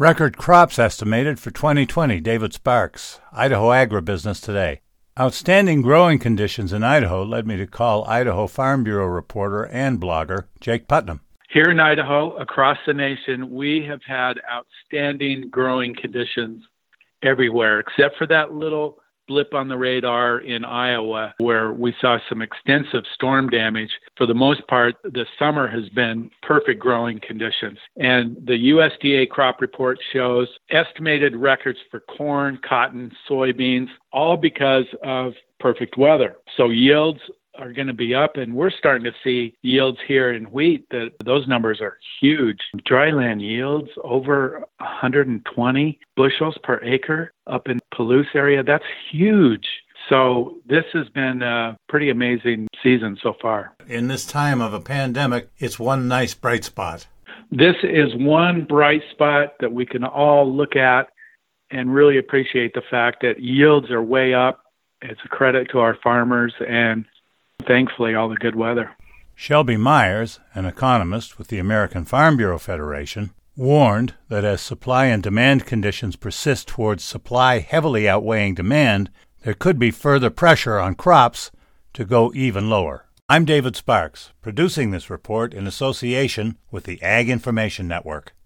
Record crops estimated for 2020. David Sparks, Idaho Agribusiness Today. Outstanding growing conditions in Idaho led me to call Idaho Farm Bureau reporter and blogger Jake Putnam. Here in Idaho, across the nation, we have had outstanding growing conditions everywhere, except for that little blip on the radar in Iowa, where we saw some extensive storm damage. For the most part, the summer has been perfect growing conditions. And the USDA crop report shows estimated records for corn, cotton, soybeans, all because of perfect weather. So yields are going to be up, and we're starting to see yields here in wheat that those numbers are huge. Dryland yields over 120 bushels per acre up in Palouse area. That's huge. So this has been a pretty amazing season so far. In this time of a pandemic, it's one nice bright spot. This is one bright spot that we can all look at and really appreciate the fact that yields are way up. It's a credit to our farmers and thankfully all the good weather. Shelby Myers, an economist with the American Farm Bureau Federation, warned that as supply and demand conditions persist towards supply heavily outweighing demand, there could be further pressure on crops to go even lower. I'm David Sparks, producing this report in association with the Ag Information Network.